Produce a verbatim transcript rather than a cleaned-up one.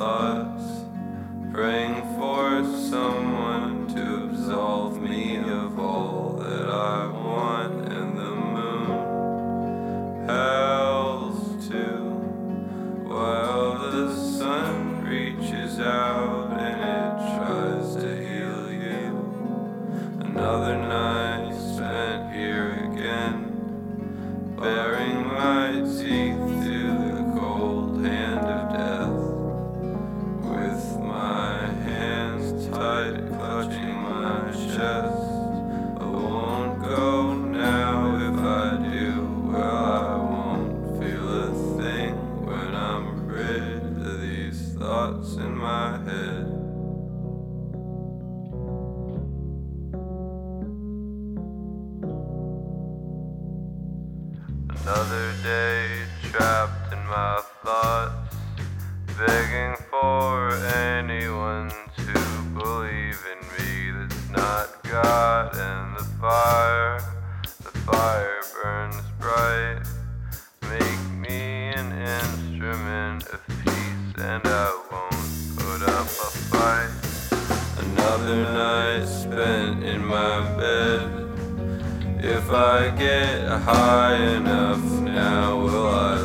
thoughts, praying for someone to absolve me of all that I want, and the moon howls too, while the sun reaches out and it tries to heal you. Another night spent here again, baring my teeth to the cold hand of death, with my hands tight clutching my chest. I won't go now. If I do, well, I won't feel a thing when I'm rid of these thoughts in my head. Another day trapped in my thoughts, begging for anyone to believe in me that's not God. And the fire, the fire burns bright. Make me an instrument of peace, and I won't put up a fight. Another night spent in my bed. If I get high enough now, will I